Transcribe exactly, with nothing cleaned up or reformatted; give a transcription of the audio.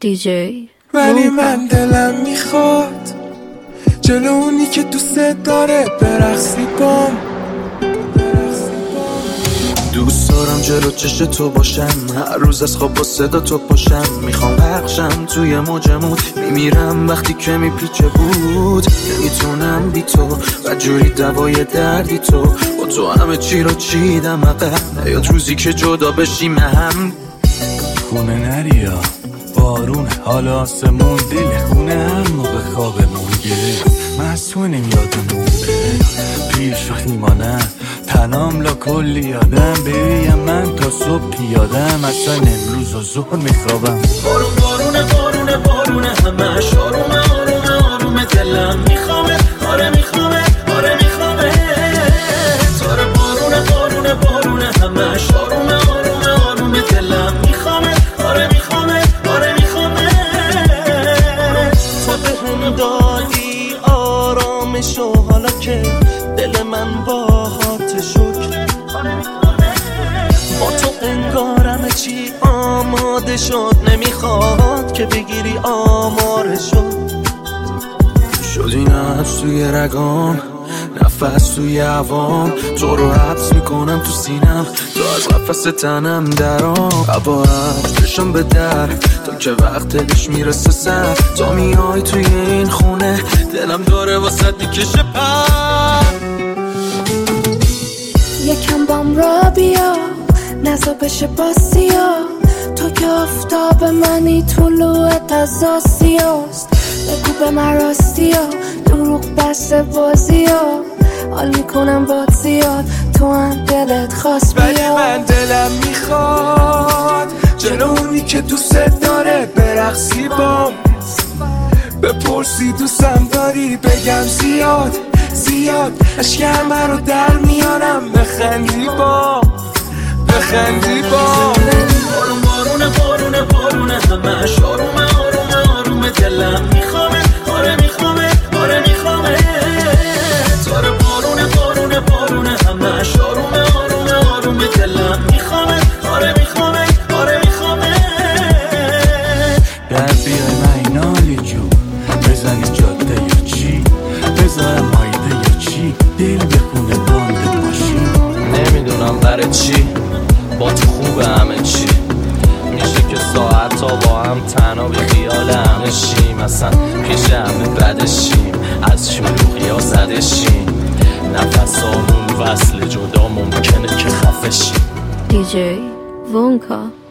دی جی ولی من دلم میخواد جلو اونی که دوست داره برقصی بام. دوست دارم جلو چش تو باشم، هر روز از خواب با صدا تو پاشم. میخوام بخشم توی موجمون، میمیرم وقتی که میپیچه بود. نمیتونم بی تو و جوری دوای دردی تو، با تو همه چی رو چیدم عقب. نیاد روزی که جدا بشیم هم. خونه نریا بارون حال آسمون، دل خونه هر موقع خوابمون گرفت. مسئولیم یادمون بره پیش وقت میمانم تنام لا کلی یادم. بریم من تا صبح پیادم، اصلا امروز و ظهر میخوابم. بارون بارونه بارونه بارونه همش آرومه آرومه آرومه دلم میخوامه. آره میخوامه آره میخوامه تاره. بارونه بارونه بارونه همش آرومه آرومه آرومه دلم میخوامه. آره میخوامه آره میخوامه. تو به هم دادی آرامشو، حالا که دل من باهات شکر. با تو انگارم چی آماده شد، نمیخواد که بگیری آمارشو. شدی نفس توی رگام، نفس توی عوام. تو رو حبس میکنم تو سینم، تو از قفس تنم درام. هوا چشم به در تا که وقت دلش میرسه سر. تا میای توی این خونه دلم داره واسه میکشه پر. یکم بام را بیا نزا بشه باسیا، تو که آفتاب منی طلوعت از آسیاست. بگو به من راستی ها دروغ بس بازی ها، حال میکنم باد زیاد تو هم دلت خواست بیا. ولی من دلم میخواد جلو اونی که دوست داره برقصی بام. بپرسی دوستم داری بگم زیاد زیاد، عشق همه رو در میارم. بخندی با بخندی با بارون بارونه بارونه بارونه همش آرومه آرومه آرومه دلم میخوامه. آره میخوامه آره میخوامه تاره. بارونه بارونه بارونه همش آرومه آرومه آرومه دلم میخوامه. آره میخوامه آره میخوامه. در بیای مینالی جون بزنی جاده یا چی، بذارم مایده یا چی، دل بخونه باند ماشین. نمیدونم برای چی با تو خوبه همه چی، میشه که ساعت ها با هم تنها به خیال همه شیم. اصلا پیش همه بدشیم، از شلوغی ها زدشیم. نفس همون وصل جدا ممکنه که خفشیم. دی جی وونکا.